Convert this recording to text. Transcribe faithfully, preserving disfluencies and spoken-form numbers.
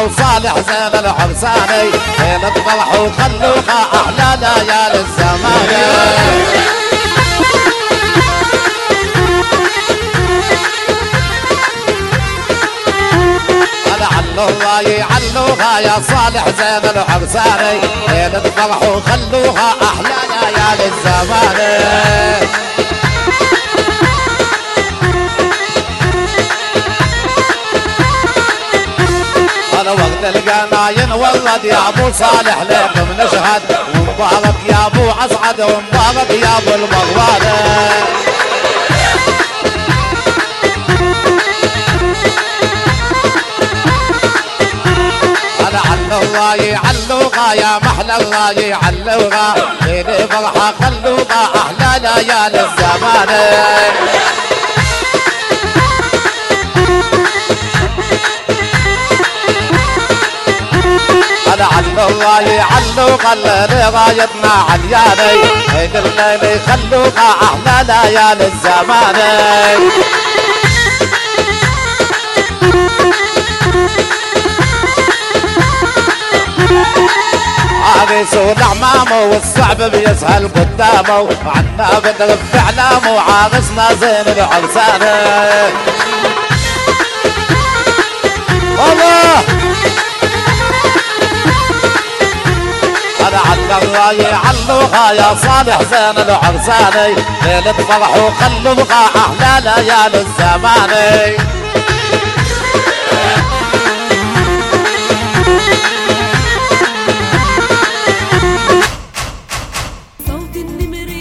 وصالح زين العرساني ليلة فرح وخلوها أحلى ليالي الزماني علوها يعلوها يا صالح زين العرساني ليلة فرح وخلوها أحلى ليالي الزماني أنا وقت القناين ولد يا أبو صالح لكم نشهد ومبارك يا أبو أسعد ومبارك يا أبو المغواني الله يعلوها يا محلى الله يعلوها ليلة فرحة خلوها أحلى ليالي الزمان أنا عل الله يعلوها الليلة رايتنا عالياني هيد الليلة يخلوها أحلى ليالي الزمان عريسون عمامه والصعب بيسهل قدامه وعنا بدر بإعلامه وعارسنا زين العرسانة الله أنا عنا الراي علوها يا صالح زين العرساني ليلة فرح وخلوها أحلى ليالي الزماني صوت النمر